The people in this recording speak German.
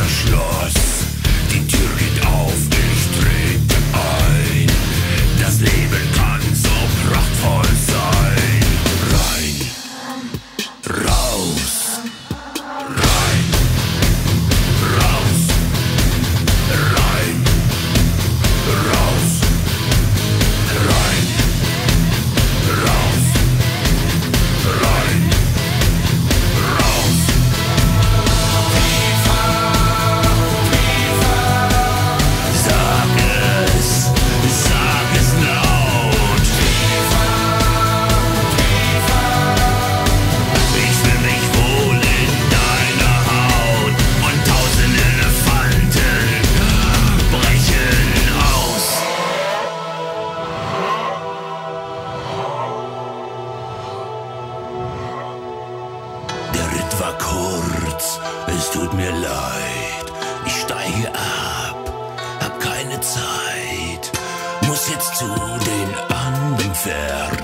Schloss. Die Tür geht auf, ich trete ein. Das Leben kann so prachtvoll sein. Rein, raus, rein, raus, rein, raus, rein, raus, rein, raus. Sag es laut. Ich fühl mich wohl in deiner Haut und 1000 Elefanten brechen aus. Der Ritt war kurz, es tut mir leid. Ich steige ab, hab keine Zeit, muss jetzt zu den anderen Pferden.